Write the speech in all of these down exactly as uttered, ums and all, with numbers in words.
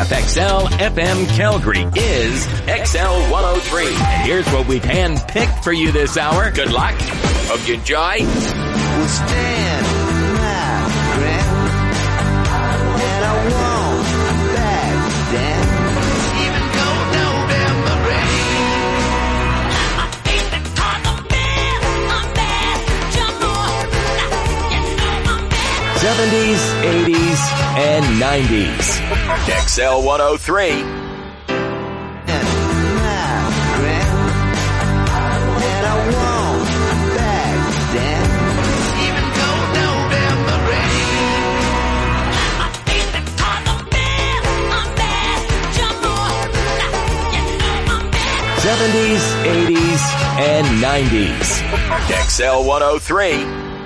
F X L F M Calgary is X L one oh three. And here's what we've hand-picked for you this hour. Good luck. Hope you enjoy. We'll stand my ground, and I won't back down. Even though November rain. I'm a baby, cause I'm bad, I'm bad, jump on, you know I'm bad. seventies, eighties, and nineties. X L one oh three. seventies, eighties, and nineties. X L one oh three.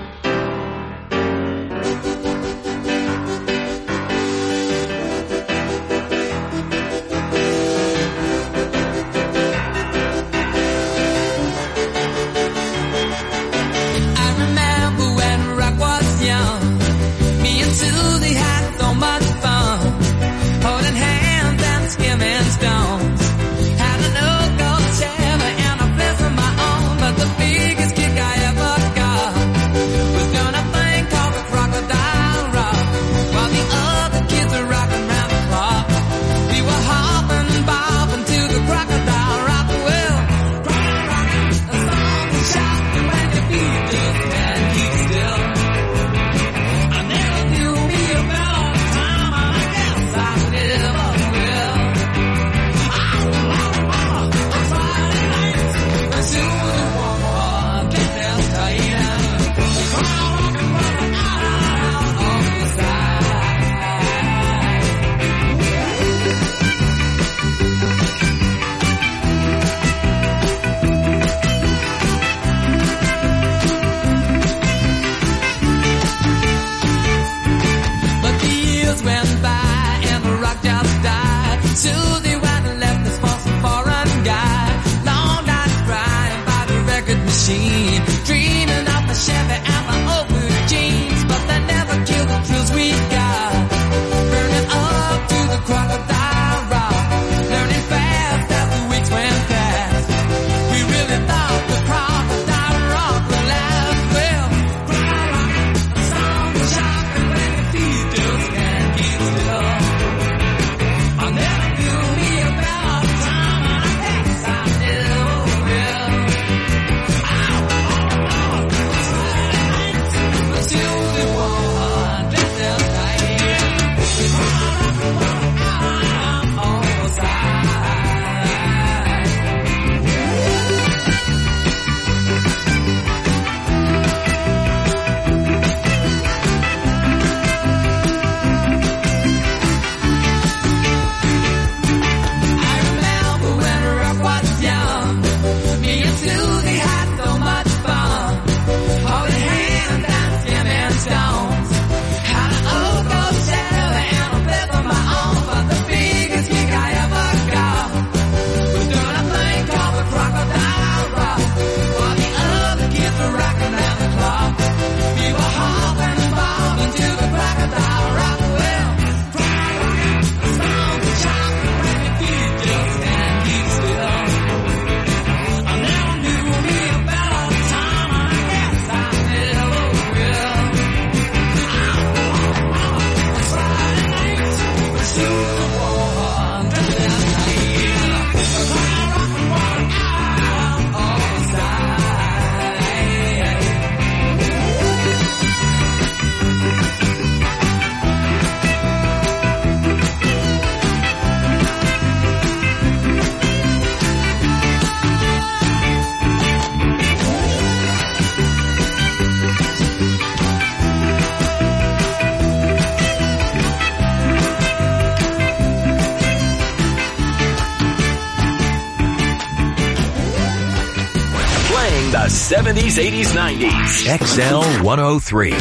The seventies, eighties, nineties. X L one oh three.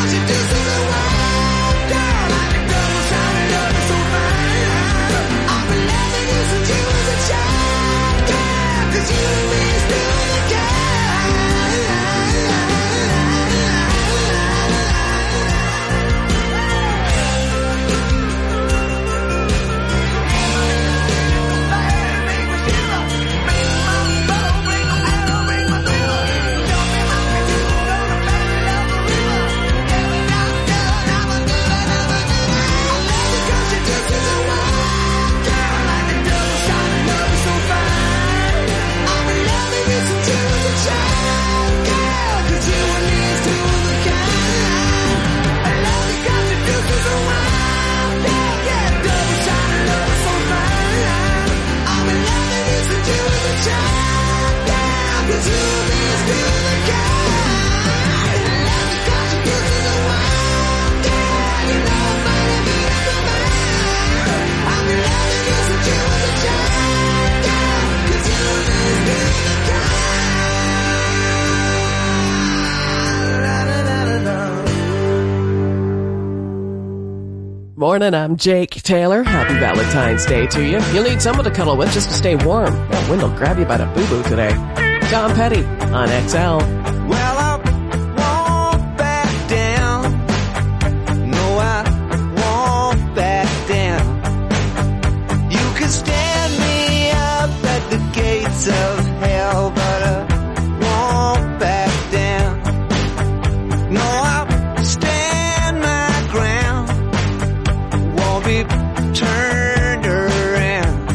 Morning, I'm Jake Taylor. Happy Valentine's Day to you. You'll need someone to cuddle with just to stay warm. That wind will grab you by the boo-boo today. Tom Petty on X L. Well, I won't back down. No, I won't back down. You can stand me up at the gates of hell, but I won't back down. No, I'll stand my ground. Won't be turned around.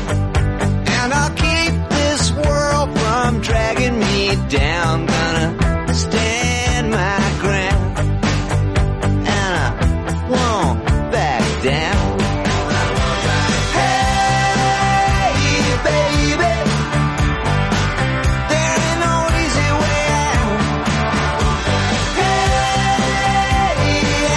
And I'll keep this world from dragging me down. Gonna stand my ground, and I won't back down. Hey, baby, there ain't no easy way out. Hey,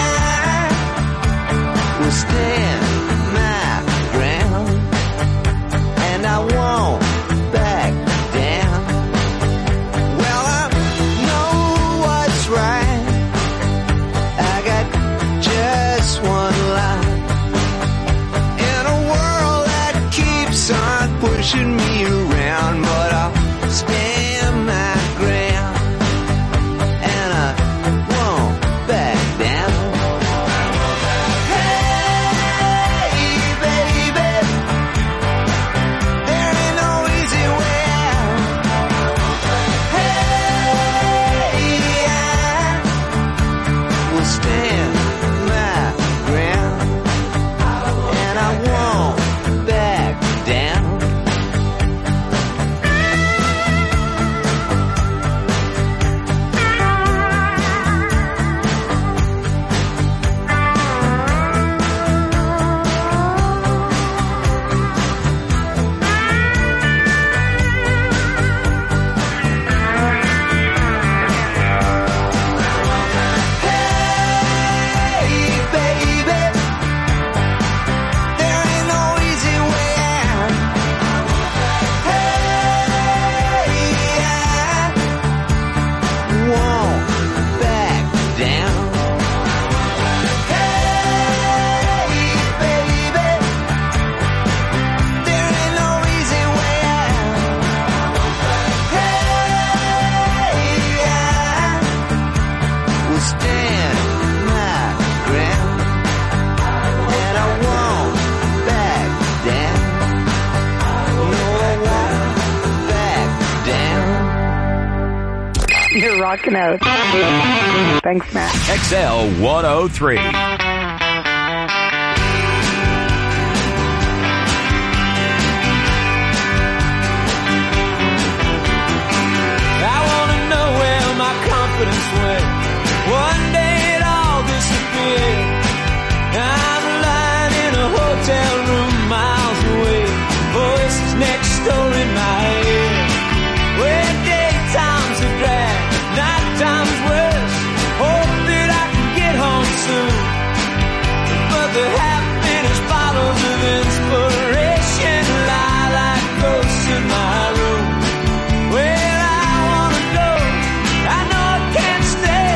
I will stand my ground, and I won't back down. Well, I know what's right. I got just one life in a world that keeps on pushing me around, but I'll stand my ground, and I won't back down. Hey, baby, there ain't no easy way out. Hey, I will stand my ground, and I won't back down. Hey, baby, there ain't no easy way out. Hey, I won't back down. Hey, baby, there ain't no easy way out. Hey, I will stand my ground, and I won't back down. No, I won't back down. You're rocking out. Thanks, Matt. X L one oh three. I wanna know where my confidence went. One day it all disappeared. I'm lying in a hotel room miles away. Voices next door in my head. Where daytime's a drag, night time's worse. Hope that I can get home soon. But the happiness bottles of inspiration lie like ghosts in my room. Where I wanna go, I know I can't stay.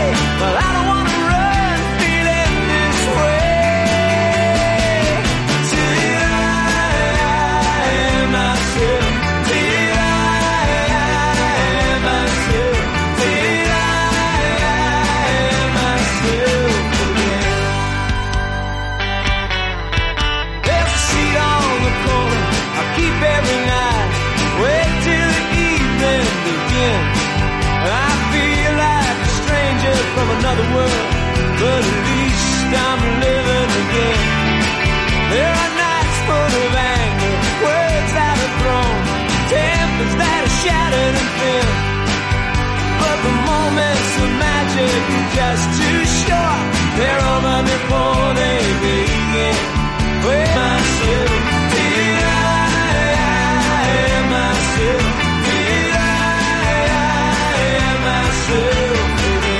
but at least I'm living again. There are nights full of anger, words that are thrown, tempers that are shattered and thin. But the moments of magic are just too short. They're over before they begin. Where myself, did I am myself, did I am myself again.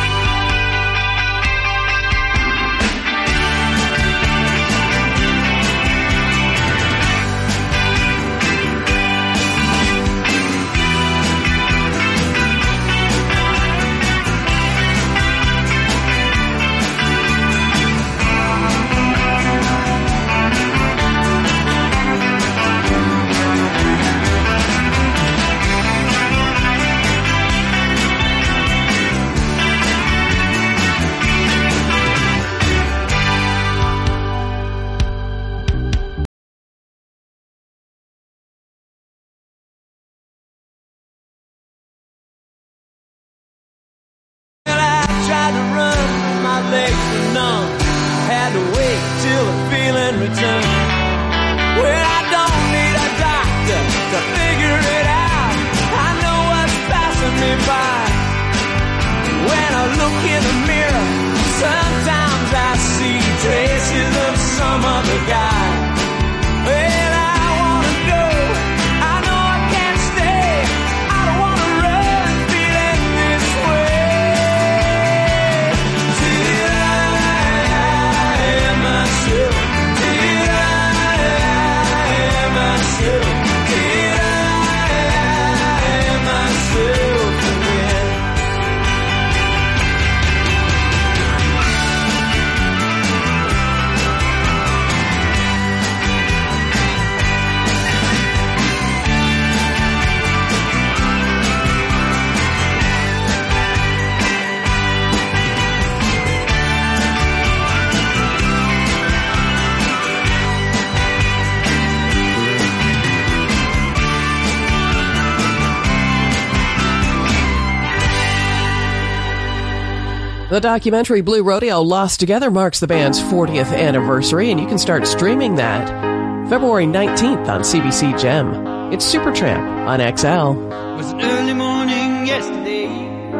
The documentary Blue Rodeo Lost Together marks the band's fortieth anniversary, and you can start streaming that February nineteenth on C B C Gem. It's Supertramp on X L. It was an early morning yesterday.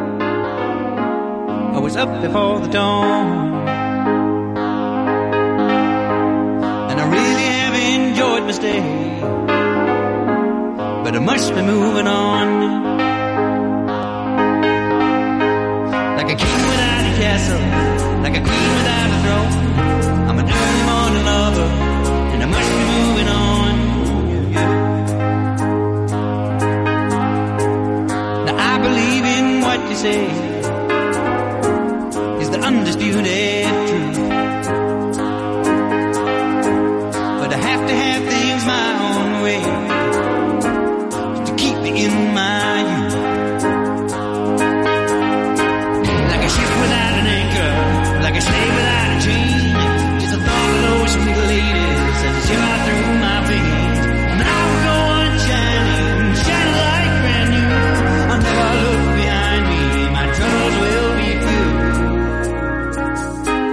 I was up before the dawn, and I really have enjoyed my stay, but I must be moving on. Like a king without a castle, like a queen without a throne, I'm an early morning lover, and I must be moving on. Yeah, yeah. Now I believe in what you say is the undisputed truth, but I have to have things my own way to keep me in my youth. Like a slave without a chain, just the thought of those sweet ladies as they shiver through my veins. And I will go on shining, shining like brand new. I'll never look behind me, my troubles will be few.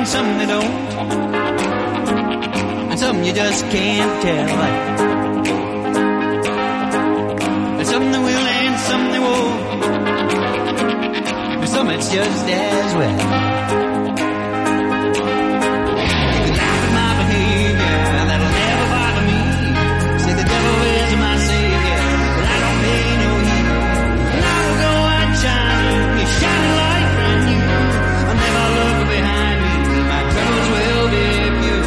and some they don't. And some you just can't tell. And some they will and some they won't. And some it's just as well. You can laugh at my behavior, that'll never bother me. Say the devil is my savior, but I don't pay no heed. And I will go on shining, you're shining like brand new. I'll never look behind me, my troubles will be few.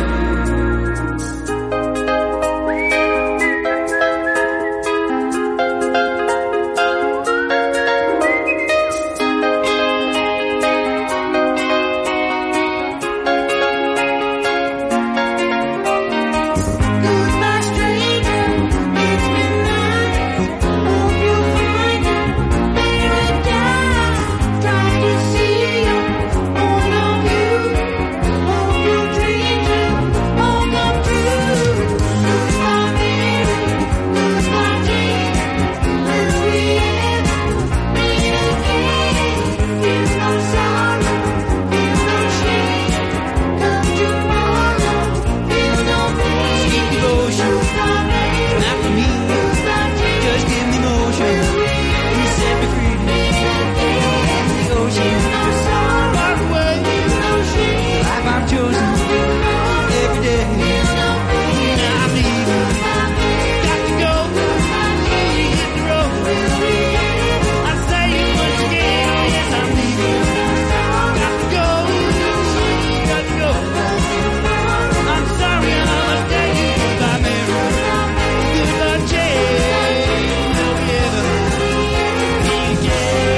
Goodbye, stranger. It's midnight. Hope you find paradise. Try to see you, all of you. Hope your dreams will all come true. Goodbye, Mary. Goodbye, Jane. Will we ever meet again? Feel no sorrow, feel no shame. Come tomorrow, feel no pain. Sweet devotion, Goodbye, Mary. not for me, Goodbye, Jane. just give me motion. You set me free, the ocean, far away. Life I've chosen, every day. Now I'm leaving, got to go. Hit the road, I say it once again, yes I'm leaving. Got to go, got to go. I'm sorry I must tell you goodbye, Mary. Goodbye, Jane. Will we ever meet again?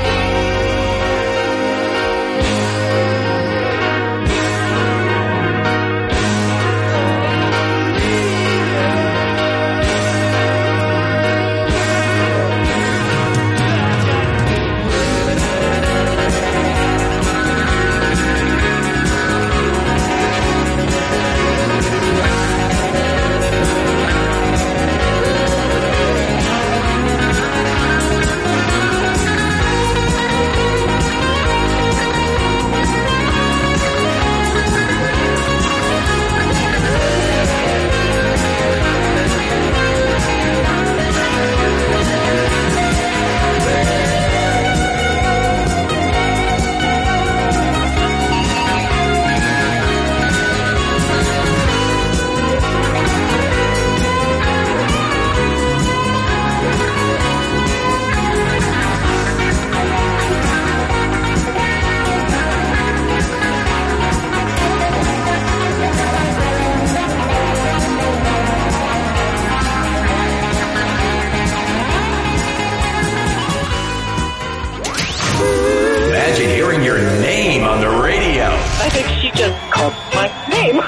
Imagine hearing your name on the radio. I think she just called my name.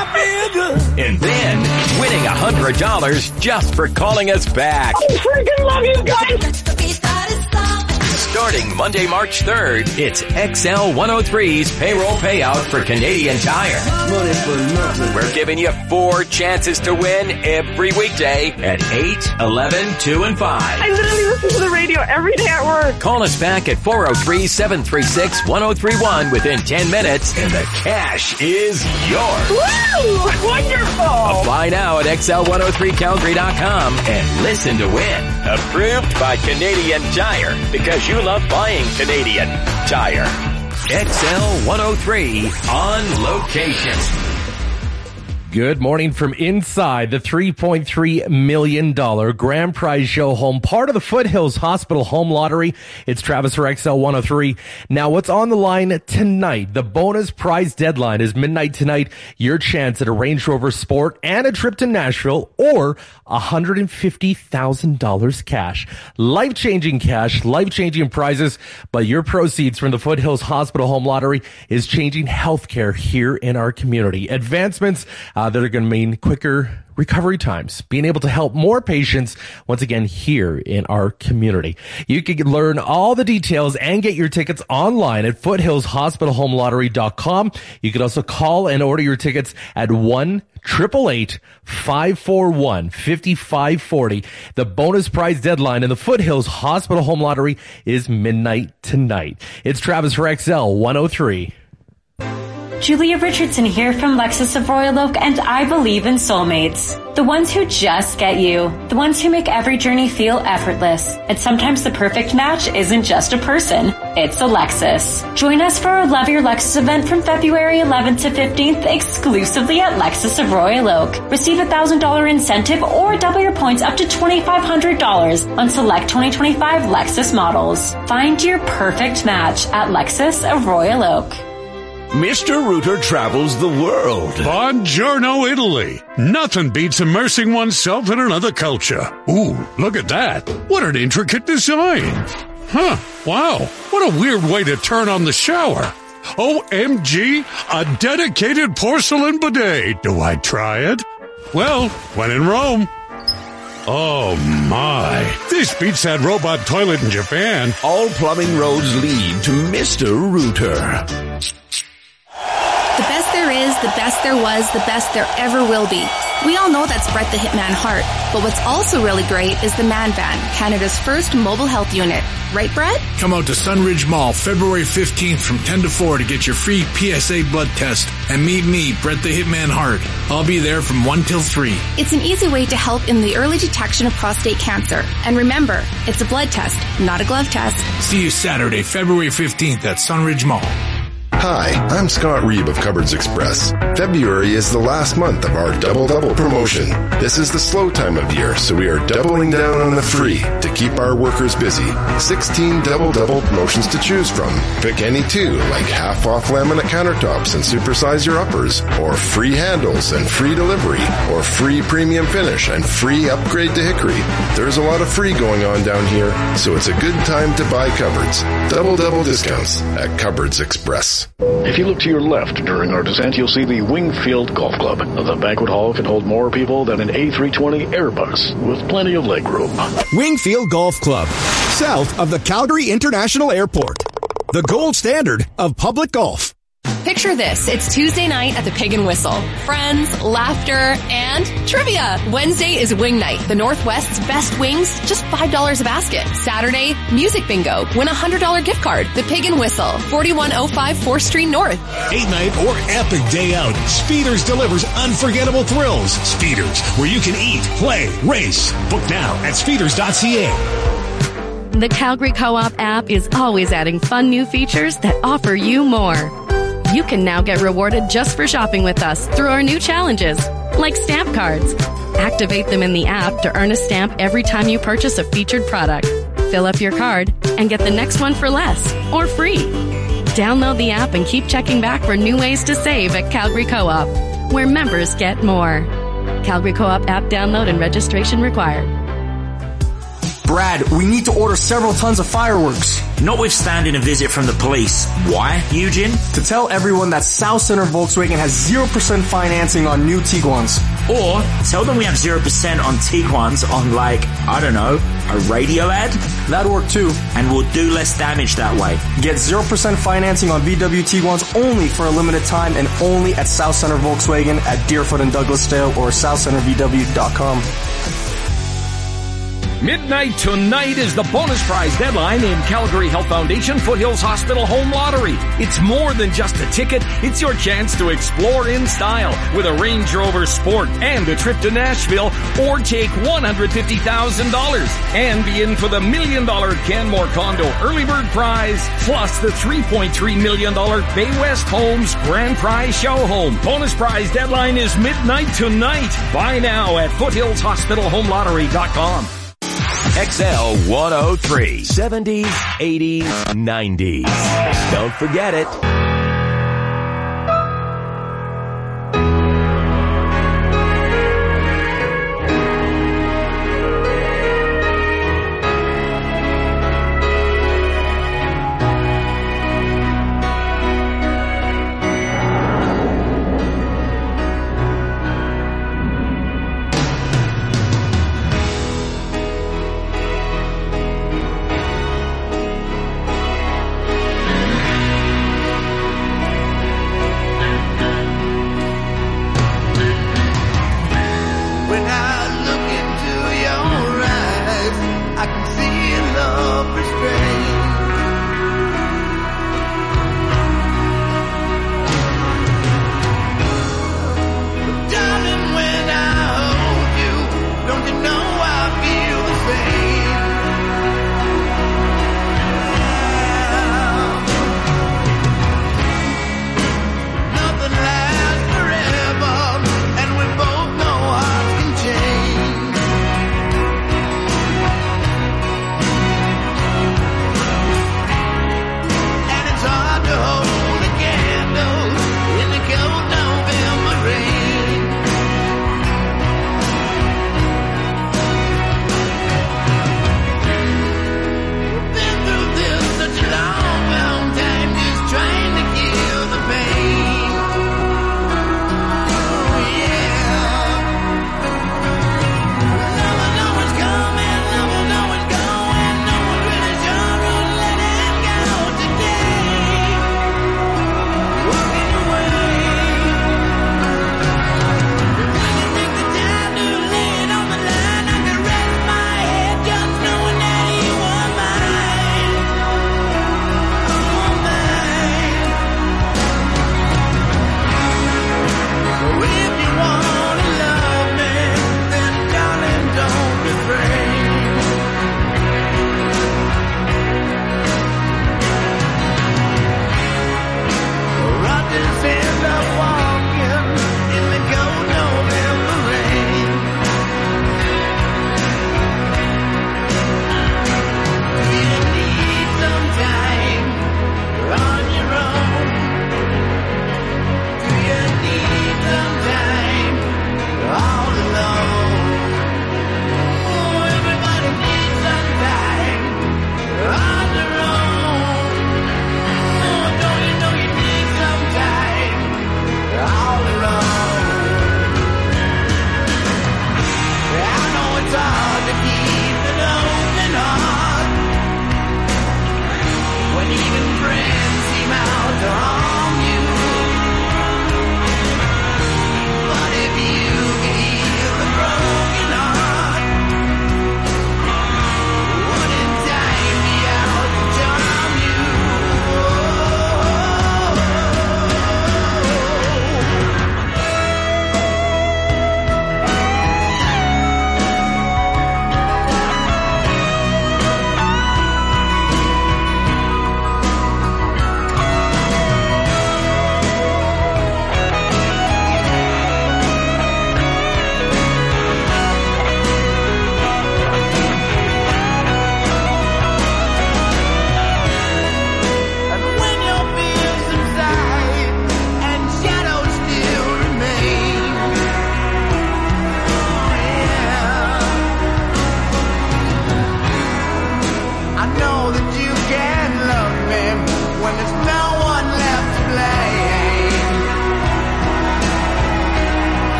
And then winning one hundred dollars just for calling us back. Freaking love you guys. Starting Monday, March third, it's X L one oh three's payroll payout for Canadian Tire. Money for nothing. We're giving you four chances to win every weekday at eight, eleven, two, and five. I literally listen to the radio every day at work. Call us back at four oh three, seven three six, one oh three one within ten minutes and the cash is yours. Woo! Wonderful. Apply now at X L one oh three Calgary dot com and listen to win. Approved by Canadian Tire because you love buying Canadian Tire. X L one oh three on location. Good morning from inside the three point three million dollars grand prize show home, part of the Foothills Hospital Home Lottery. It's Travis for X L one oh three. Now, what's on the line tonight? The bonus prize deadline is midnight tonight. Your chance at a Range Rover Sport and a trip to Nashville or one hundred fifty thousand dollars cash. Life-changing cash, life-changing prizes, but your proceeds from the Foothills Hospital Home Lottery is changing healthcare here in our community. Advancements uh, that are going to mean quicker recovery times, being able to help more patients once again here in our community. You can learn all the details and get your tickets online at foothills hospital home lottery dot com. You can also call and order your tickets at one eight eight eight, five four one, five five four zero. The bonus prize deadline in the Foothills Hospital Home Lottery is midnight tonight. It's Travis for X L one oh three. Julia Richardson here from Lexus of Royal Oak, and I believe in soulmates. The ones who just get you. The ones who make every journey feel effortless. And sometimes the perfect match isn't just a person, it's a Lexus. Join us for our Love Your Lexus event from February eleventh to fifteenth exclusively at Lexus of Royal Oak. Receive a one thousand dollars incentive or double your points up to twenty-five hundred dollars on select twenty twenty-five Lexus models. Find your perfect match at Lexus of Royal Oak. Mister Rooter travels the world. Buongiorno, Italy. Nothing beats immersing oneself in another culture. Ooh, look at that. What an intricate design. Huh, wow. What a weird way to turn on the shower. O M G, a dedicated porcelain bidet. Do I try it? Well, when in Rome. Oh my, this beats that robot toilet in Japan. All plumbing roads lead to Mister Rooter. The best there is, the best there was, the best there ever will be. We all know that's Brett the Hitman Hart, but what's also really great is the Man Van, Canada's first mobile health unit. Right, Brett? Come out to Sunridge Mall February fifteenth from ten to four to get your free P S A blood test and meet me, Brett the Hitman Hart. I'll be there from one till three. It's an easy way to help in the early detection of prostate cancer. And remember, it's a blood test, not a glove test. See you Saturday, February fifteenth at Sunridge Mall. Hi, I'm Scott Reeb of Cupboards Express. February is the last month of our double-double promotion. This is the slow time of year, so we are doubling down on the free to keep our workers busy. sixteen double-double promotions to choose from. Pick any two, like half-off laminate countertops and supersize your uppers, or free handles and free delivery, or free premium finish and free upgrade to hickory. There's a lot of free going on down here, so it's a good time to buy cupboards. Double-double discounts at Cupboards Express. If you look to your left during our descent, you'll see the Wingfield Golf Club. The banquet hall can hold more people than an A three twenty Airbus, with plenty of legroom. Wingfield Golf Club, south of the Calgary International Airport. The gold standard of public golf. Picture this. It's Tuesday night at the Pig and Whistle. Friends, laughter, and trivia. Wednesday is Wing Night. The Northwest's best wings, just five dollars a basket. Saturday, music bingo. Win a one hundred dollars gift card. The Pig and Whistle, forty-one oh five fourth Street North. Eight night or epic day out. Speeders delivers unforgettable thrills. Speeders, where you can eat, play, race. Book now at speeders dot c a. The Calgary Co-op app is always adding fun new features that offer you more. You can now get rewarded just for shopping with us through our new challenges, like stamp cards. Activate them in the app to earn a stamp every time you purchase a featured product. Fill up your card and get the next one for less or free. Download the app and keep checking back for new ways to save at Calgary Co-op, where members get more. Calgary Co-op app download and registration required. Brad, we need to order several tons of fireworks. Notwithstanding a visit from the police. Why, Eugene? To tell everyone that South Center Volkswagen has zero percent financing on new Tiguans. Or tell them we have zero percent on Tiguans on, like, I don't know, a radio ad? That'd work too. And we'll do less damage that way. Get zero percent financing on V W Tiguans only for a limited time and only at South Center Volkswagen at Deerfoot and Douglasdale or south center v w dot com. Midnight tonight is the bonus prize deadline in Calgary Health Foundation Foothills Hospital Home Lottery. It's more than just a ticket. It's your chance to explore in style with a Range Rover Sport and a trip to Nashville, or take one hundred fifty thousand dollars and be in for the million dollar Canmore Condo early bird prize, plus the three point three million dollars Bay West Homes Grand Prize Show Home. Bonus prize deadline is midnight tonight. Buy now at foothills hospital home lottery dot com. X L one oh three. seventies, eighties, nineties. Don't forget it.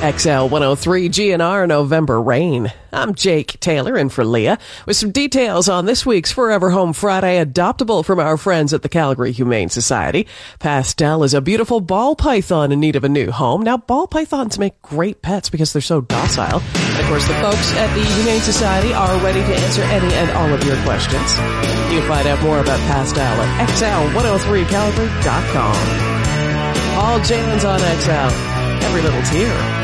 X L one oh three G N R November Rain. I'm Jake Taylor in for Leah with some details on this week's Forever Home Friday adoptable from our friends at the Calgary Humane Society. Pastel is a beautiful ball python in need of a new home. Now, ball pythons make great pets because they're so docile. And of course, the folks at the Humane Society are ready to answer any and all of your questions. You can find out more about Pastel at X L one oh three calgary dot com. All Jan's on X L. Every little tear.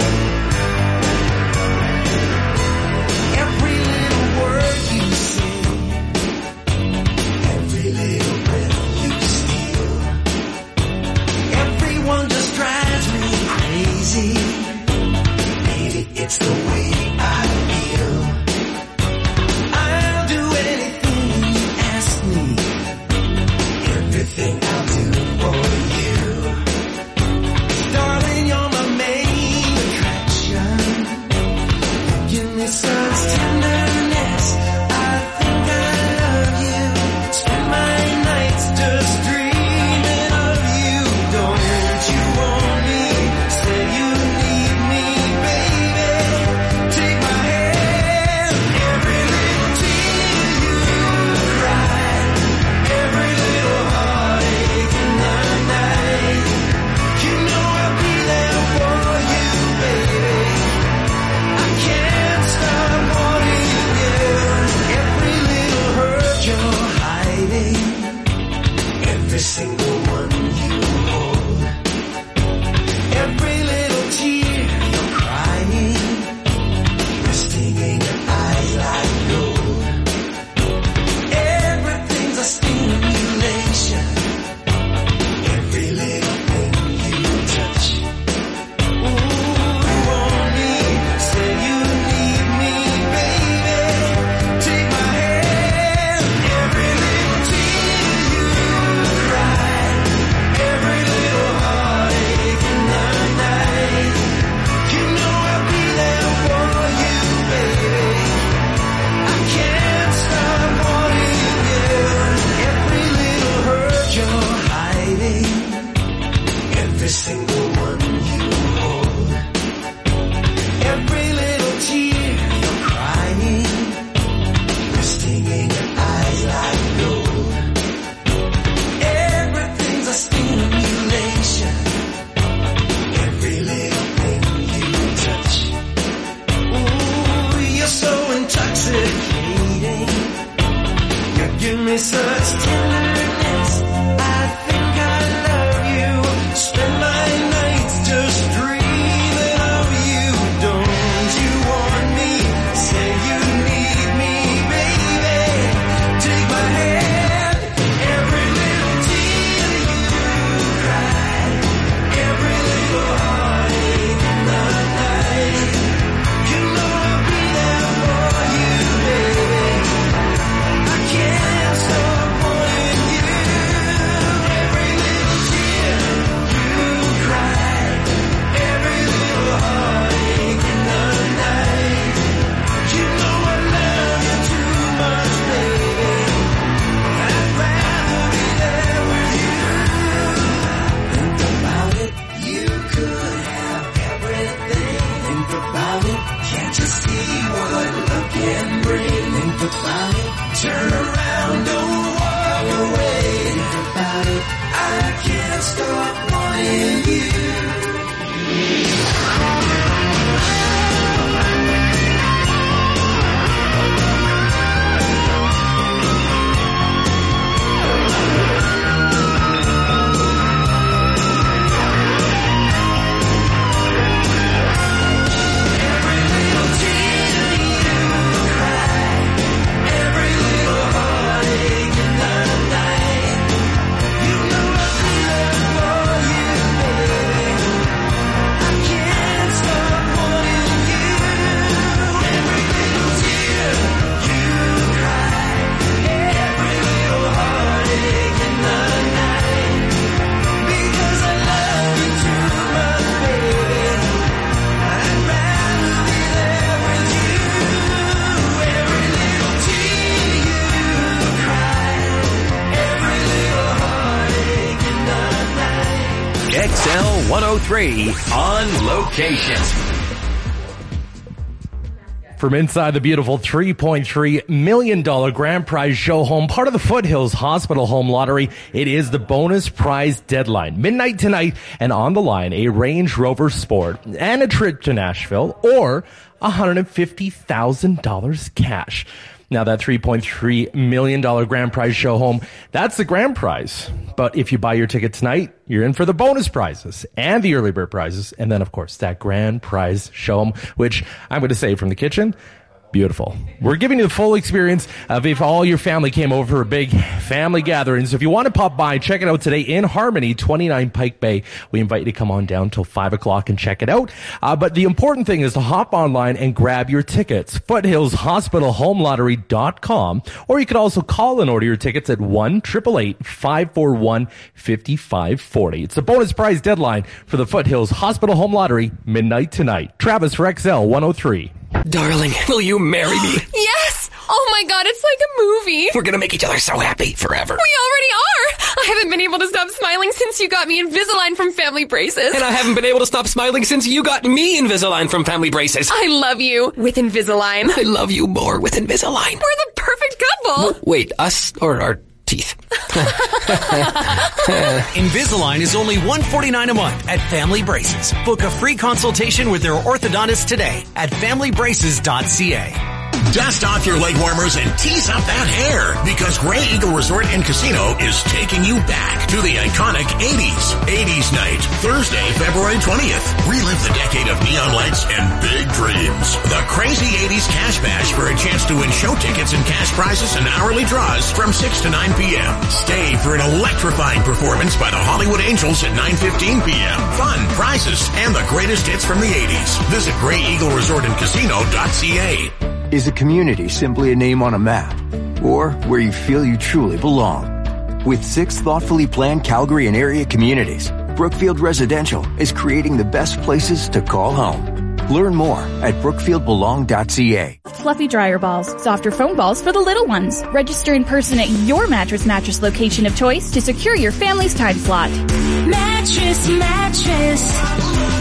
Every little word you say, every little breath you steal, everyone just drives me crazy. Maybe it's the way I feel. I'll do anything you ask me, everything I'll do for you. Darling, you're my main attraction. Give me such tenderness. I think I love you. Spend my nights just dreaming of you. Don't you want me? Say you need me, baby. Take my hand. Every little tear you cry, every little heartache in the night. You know I'll be there for you, baby. I can't stop wanting you. Every little hurt you're hiding, every single one you hold, every little tear you're crying, you're stinging your eyes like gold. Everything's a stimulation, every little thing you touch. Ooh, want me? Say you need me, baby. Take my hand. Every little tear you cry, every little heartache in the night. You know I'll be there for you, baby. I can't stop wanting you. Every little hurt you're hiding, every single one you hold, every little tear you're crying, you're stinging your eyes like gold. Everything's a stimulation, every little thing you touch. Ooh, you're so intoxicating. You give me such tenderness. I think I love you. Spend my nights just dreaming of you. Don't you want me? Say you need me, baby. Take my hand. Every little tear you cry, every little heartache in the night. You know I'll be there for you, baby. I can't stop wanting you. Every little tear you cry, every little heartache in the night. You know I love you too much, baby. I'd rather be there with you. Think about it, you could have everything. Think about it, can't you see what love can bring? Think about it, turn around, don't walk away. Think about it, I can't stop wanting you. Every little tear you cry, every little heartache in the night. You know I'll be there for you, baby. I can't stop wanting you. Every little tear you cry, every little heartache in the night. Because I love you too much, baby. I'd rather be there with you. Every little tear you cry, every little heartache in the night. X L one oh three on location. From inside the beautiful three point three million dollars grand prize show home, part of the Foothills Hospital Home Lottery, it is the bonus prize deadline. Midnight tonight, and on the line, a Range Rover Sport and a trip to Nashville, or one hundred fifty thousand dollars cash. Now, that three point three million dollars grand prize show home, that's the grand prize. But if you buy your ticket tonight, you're in for the bonus prizes and the early bird prizes. And then, of course, that grand prize show home, which I'm going to say from the kitchen, beautiful. We're giving you the full experience of if all your family came over for a big family gathering. So if you want to pop by, check it out today in Harmony, twenty-nine Pike Bay. We invite you to come on down till five o'clock and check it out. Uh, but the important thing is to hop online and grab your tickets. Foothills Hospital Home Lottery dot com. Or you could also call and order your tickets at one eight eight eight, five four one, five five four zero. It's the bonus prize deadline for the Foothills Hospital Home Lottery, midnight tonight. Travis for X L one oh three. Darling, will you marry me? Yes! Oh my god, it's like a movie. We're gonna make each other so happy forever. We already are! I haven't been able to stop smiling since you got me Invisalign from Family Braces. And I haven't been able to stop smiling since you got me Invisalign from Family Braces. I love you with Invisalign. I love you more with Invisalign. We're the perfect couple. Wait, us or our teeth? Invisalign is only one hundred forty-nine dollars a month at Family Braces. Book a free consultation with their orthodontist today at family braces dot c a. Dust off your leg warmers and tease up that hair, because Grey Eagle Resort and Casino is taking you back to the iconic eighties. eighties Night, Thursday, February twentieth. Relive the decade of neon lights and big dreams. The Crazy eighties Cash Bash for a chance to win show tickets and cash prizes and hourly draws from six to nine p.m. Stay for an electrifying performance by the Hollywood Angels at nine fifteen p.m. Fun, prizes, and the greatest hits from the eighties. Visit Grey Eagle Resort and Casino dot c a. Is a community simply a name on a map, or where you feel you truly belong? With six thoughtfully planned Calgary and area communities, Brookfield Residential is creating the best places to call home. Learn more at brookfield belong dot c a. Fluffy dryer balls, softer foam balls for the little ones. Register in person at your Mattress Mattress location of choice to secure your family's time slot. Mattress, mattress.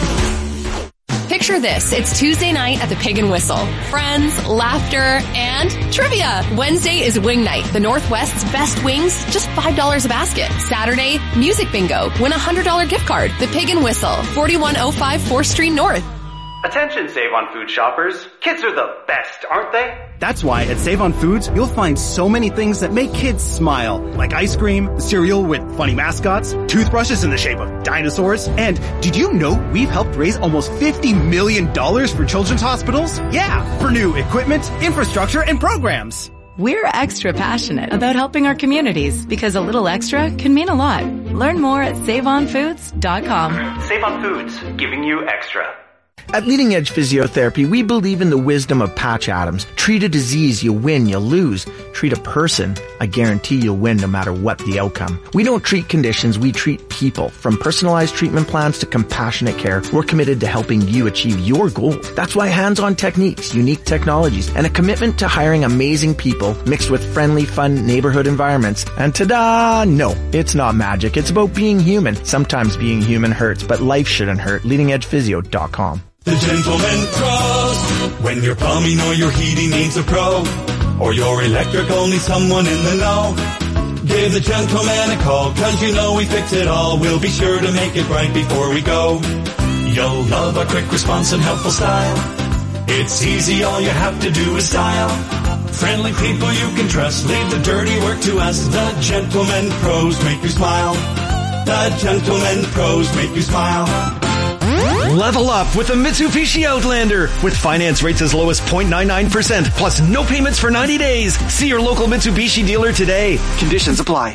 Picture this. It's Tuesday night at the Pig and Whistle. Friends, laughter, and trivia. Wednesday is wing night. The Northwest's best wings, just five dollars a basket. Saturday, music bingo. Win a one hundred dollars gift card. The Pig and Whistle, forty-one oh five fourth Street North. Attention Save on Food shoppers. Kids are the best, aren't they? That's why at Save on Foods, you'll find so many things that make kids smile. Like ice cream, cereal with funny mascots, toothbrushes in the shape of dinosaurs. And did you know we've helped raise almost fifty million dollars for children's hospitals? Yeah, for new equipment, infrastructure, and programs. We're extra passionate about helping our communities because a little extra can mean a lot. Learn more at save on foods dot com. Save on Foods, giving you extra. At Leading Edge Physiotherapy, we believe in the wisdom of Patch Adams. Treat a disease, you win, you lose. Treat a person, I guarantee you'll win no matter what the outcome. We don't treat conditions, we treat people. From personalized treatment plans to compassionate care, we're committed to helping you achieve your goals. That's why hands-on techniques, unique technologies, and a commitment to hiring amazing people mixed with friendly, fun neighborhood environments. And ta-da! No, it's not magic. It's about being human. Sometimes being human hurts, but life shouldn't hurt. leading edge physio dot com. The Gentleman Pros. When your plumbing or your heating needs a pro, or your electrical needs someone in the know, give the Gentleman a call, cause you know we fix it all. We'll be sure to make it right before we go. You'll love our quick response and helpful style. It's easy, all you have to do is dial. Friendly people you can trust, leave the dirty work to us. The Gentleman Pros make you smile. The Gentleman Pros make you smile. Level up with the Mitsubishi Outlander with finance rates as low as zero point nine nine percent plus no payments for ninety days. See your local Mitsubishi dealer today. Conditions apply.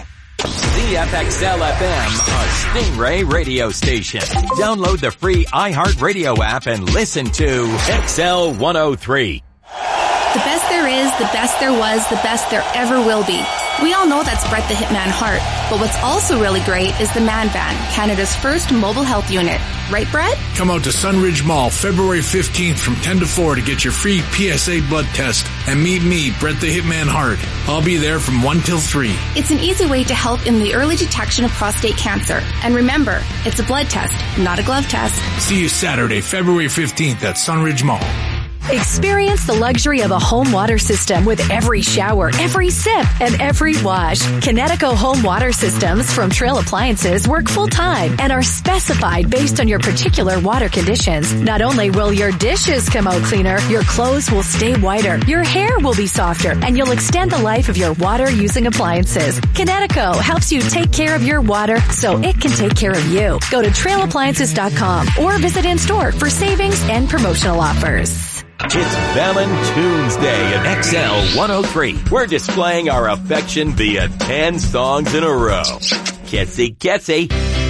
C F X L F M, a Stingray radio station. Download the free iHeartRadio app and listen to X L one oh three. The best there is, the best there was, the best there ever will be. We all know that's Bret the Hitman Hart, but what's also really great is the Man Van, Canada's first mobile health unit. Right, Bret? Come out to Sunridge Mall February fifteenth from ten to four to get your free P S A blood test and meet me, Bret the Hitman Hart. I'll be there from one till three. It's an easy way to help in the early detection of prostate cancer. And remember, it's a blood test, not a glove test. See you Saturday, February fifteenth at Sunridge Mall. Experience the luxury of a home water system with every shower, every sip, and every wash. Kinetico home water systems from Trail Appliances work full-time and are specified based on your particular water conditions. Not only will your dishes come out cleaner, your clothes will stay whiter, your hair will be softer, and you'll extend the life of your water-using appliances. Kinetico helps you take care of your water so it can take care of you. Go to trail appliances dot com or visit in-store for savings and promotional offers. It's Valentine's Day at X L one oh three. We're displaying our affection via ten songs in a row. Kitsy, kitsy.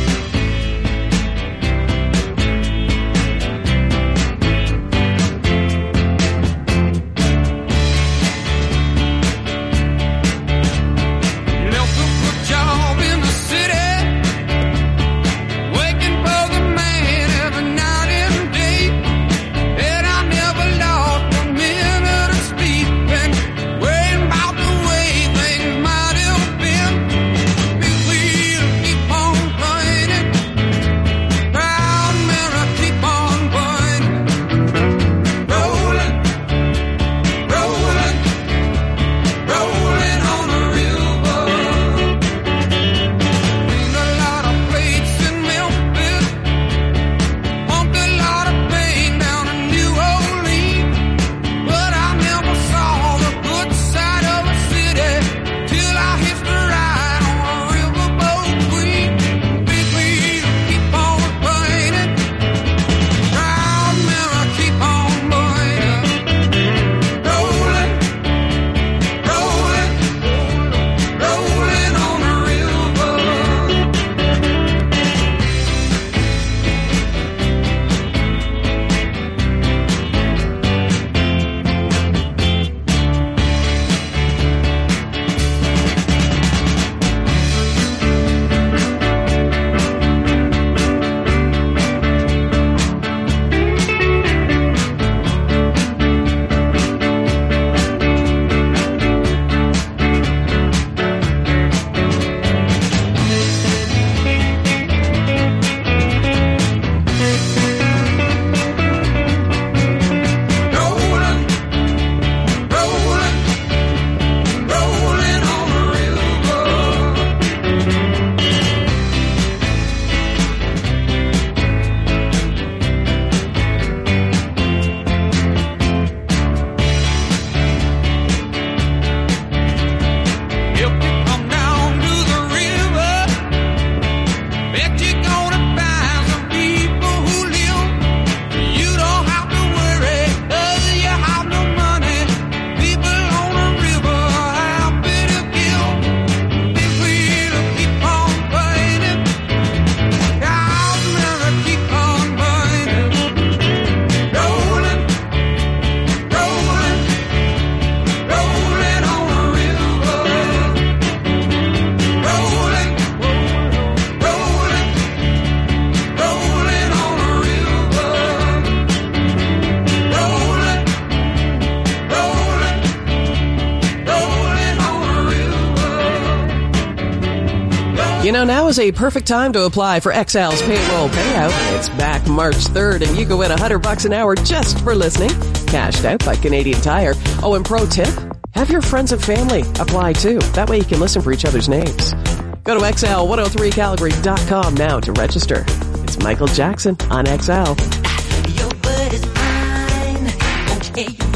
You know, now is a perfect time to apply for X L's payroll payout. It's back March third, and you can win one hundred bucks an hour just for listening. Cashed out by Canadian Tire. Oh, and pro tip, have your friends and family apply too. That way you can listen for each other's names. Go to X L one oh three Calgary dot com now to register. It's Michael Jackson on X L. Your word is mine, won't take you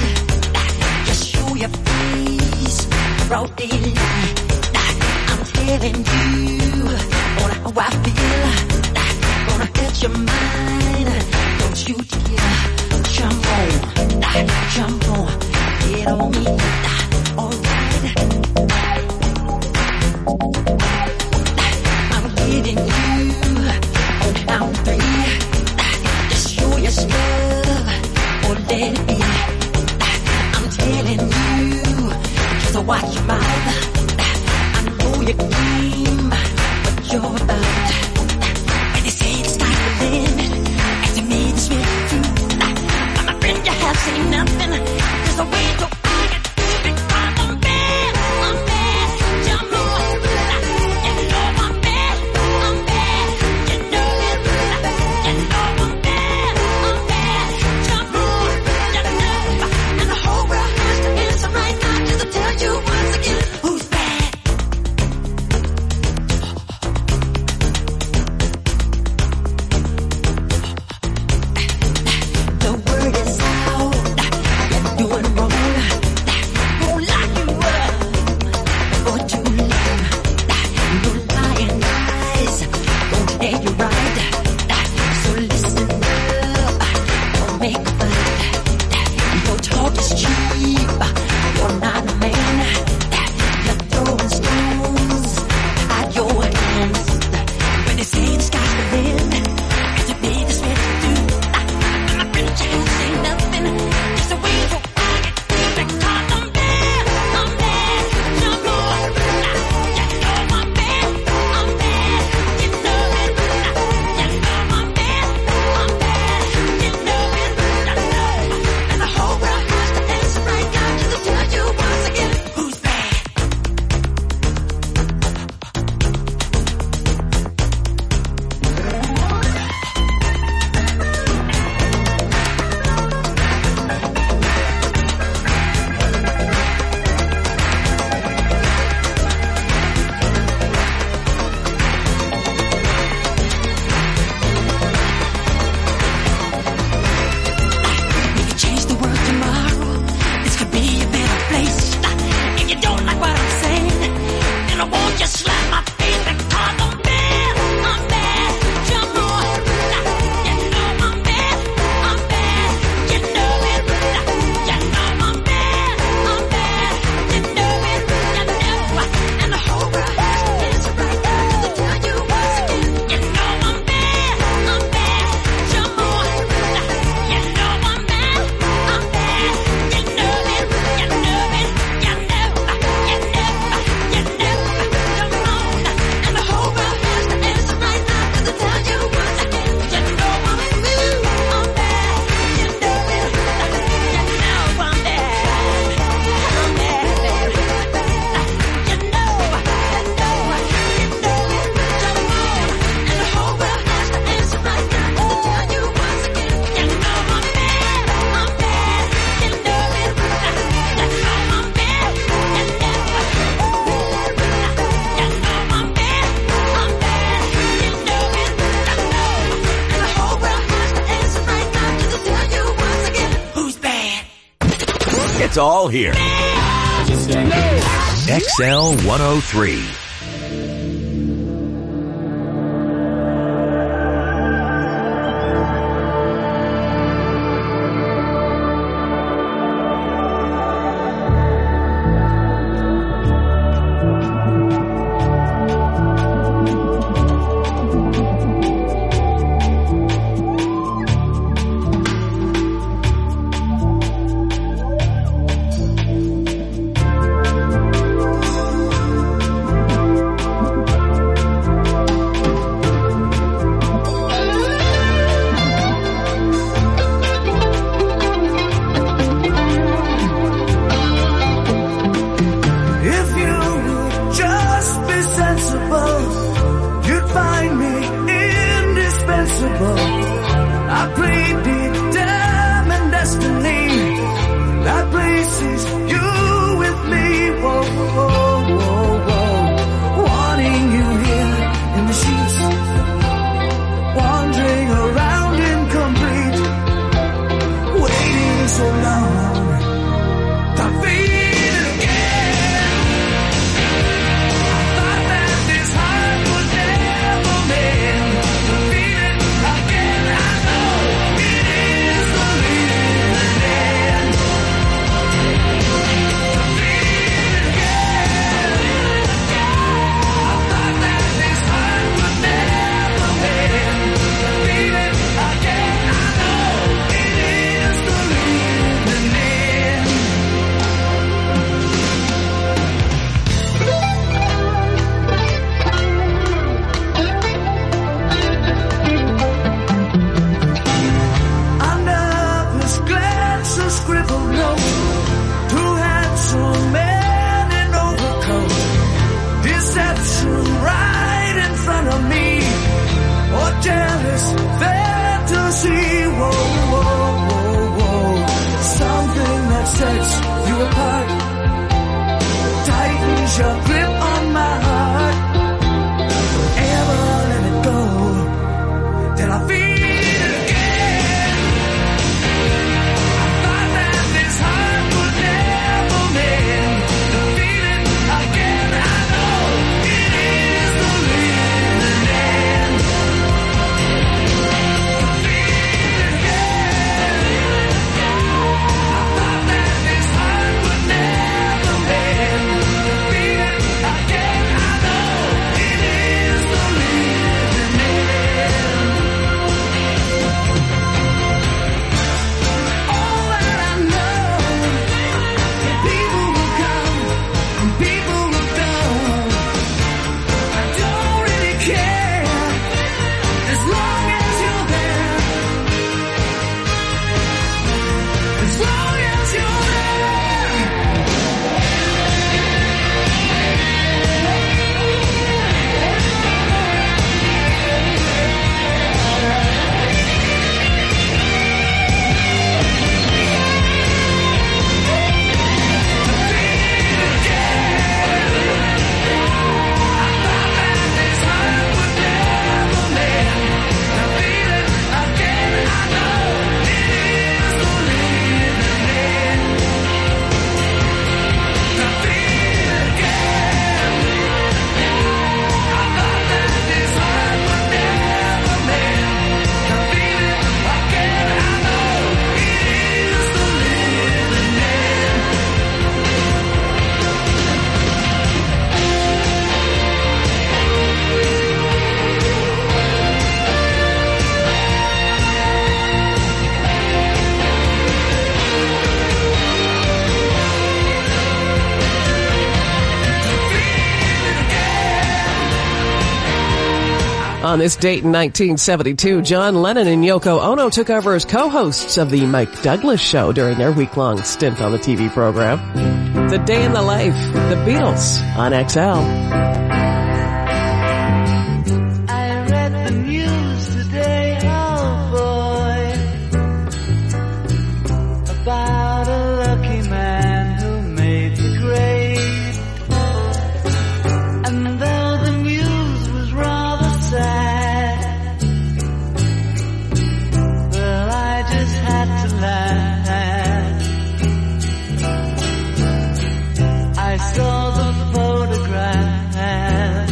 right. Just show your face, broad daylight. I'm telling you on how I feel. Gonna hurt your mind, don't you dare. Jump on, jump on, get on me, alright. I'm giving you on count three. Just show your stuff or let it be. I'm telling you, just watch your mouth. I know your game, but you're about. And they say it's not the limit, and to me it's really true. I'm a friend, you have seen nothing. There's a way to I get through it. I'm bad, I'm bad, jump on. You know I'm bad, I'm bad. You know it, you know I'm bad, I'm bad. Jump on, you know is cheap. You're not a man. You're throwing stones at your hands. When they say the sky's the limit, it's a big spit to do. My friend, you ain't say nothing. Just a way to because I'm bad, I'm bad, some more. You know I'm bad, I'm bad, you know it. You know I'm bad, I'm bad, you know it. And the whole world has to answer right now just to tell you once again who's bad. We can change the world tomorrow. This could be a better place. If you don't like what I'm saying, then I won't just slap my face because I'm bad. I'm bad. Some more. You know I'm bad. I'm bad. You know it. You know I'm bad. I'm bad. You know it. You know. And the whole world has to answer right now just to tell you once again. You know I'm bad. I'm bad. Some more. You know I'm bad. I'm bad. You know it. You know it. You know. You know. You know. Come on. And the whole world has to answer right now just to tell you once again. You know I'm blue. I'm bad. You know it. You know I'm bad. I'm bad, baby. You know. You know. You know it. Come on. And the whole world has to answer right now just to tell you once again. You know I'm bad. I'm bad. You know it. You know I'm bad. You know. You know I'm bad. I'm bad. You know it. And the whole world has to answer right now just to tell you once again who's bad. It's all here. X L one oh three. If you would just be sensible, you'd find me indispensable. I played determined destiny. That place is you with me. Whoa, whoa, whoa, whoa. Wanting you here in the sheets, wandering around incomplete, waiting so long to feel again. I thought that this heart would never mend. To feel it again, I know it is the living end. To feel it again. I thought that this heart would never mend. To feel it again, I know it is the living end. Under his glance, a scribbled note. Two handsome men in overcoat. Deception right in front of me. Or jealous fantasy. Whoa, whoa, whoa, whoa. Something that sets you apart. Tightens your grip on my heart. Ever let it go. Till I feel it again. I thought that this heart would never mend. To feel it again, I know it is the living end. To feel it again. I thought that On this date in nineteen seventy-two, John Lennon and Yoko Ono took over as co-hosts of the Mike Douglas Show during their week-long stint on the T V program. It's a day in the life, the Beatles on X L. I read the news today, oh boy, about a lucky man who made the grade. And though the news was rather sad, well, I just had to laugh. I saw the photograph.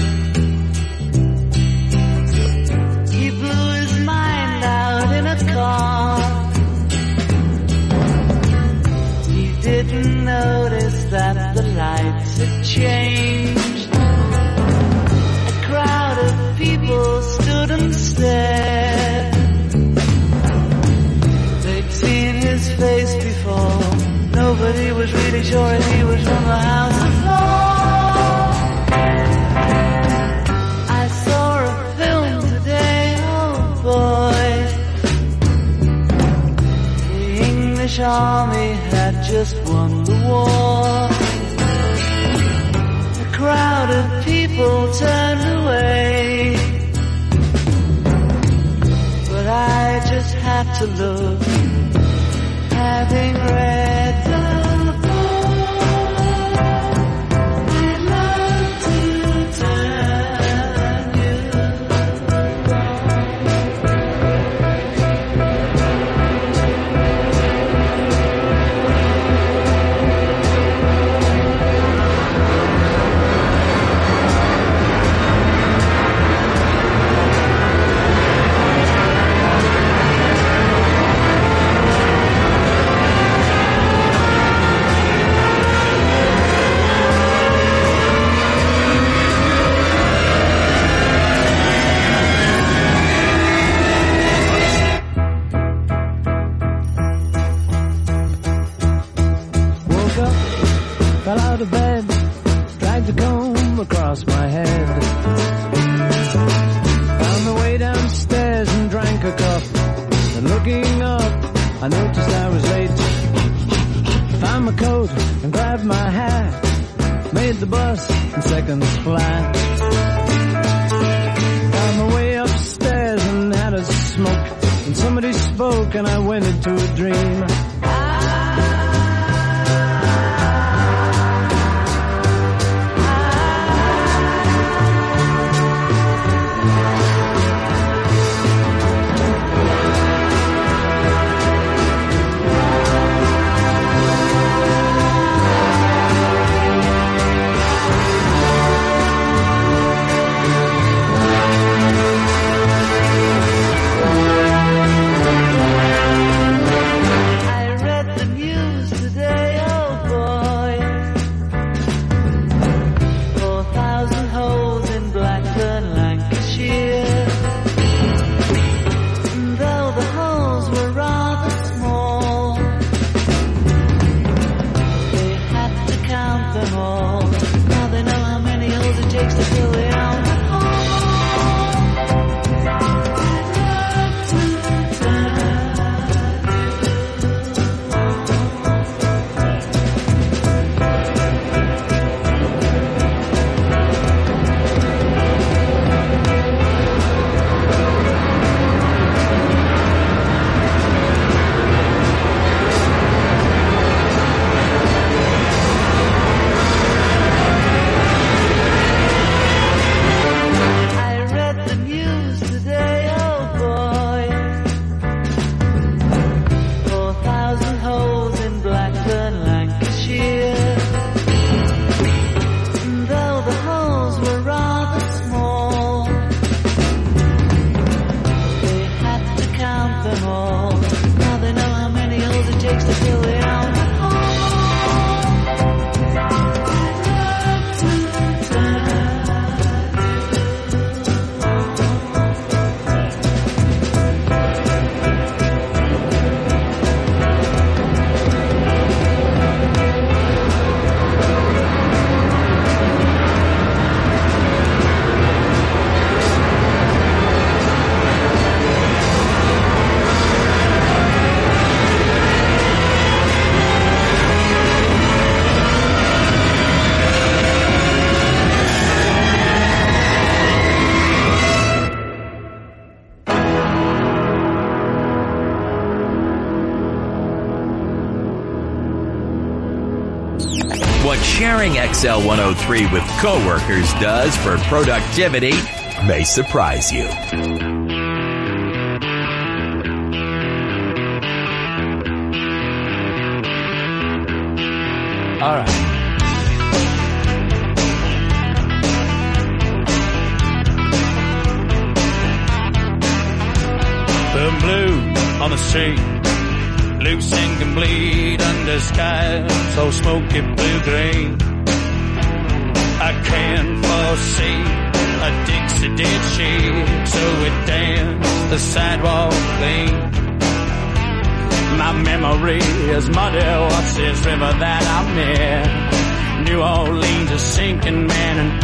He blew his mind out in a car. He didn't notice that the lights had changed. A crowd of people stood and stared. They'd seen his face before. Nobody was really sure if he was from the House of Lords. I saw a film today, oh boy. The English army had just won the war. A crowd of people turned away, but I just had to look, having read the fell out of bed, dragged a comb across my head. Found my way downstairs and drank a cup. And looking up, I noticed I was late. Found my coat and grabbed my hat. Made the bus in seconds flat. Found my way upstairs and had a smoke. And somebody spoke and I went into a dream. I What sharing X L one oh three with coworkers does for productivity may surprise you. All right. The blue on the street, loose and complete under skies so smoky blue-green. I can't foresee a Dixie did she, so we danced the sidewalk clean. My memory is muddy, what's this river that I'm in? New Orleans is sinking, man, and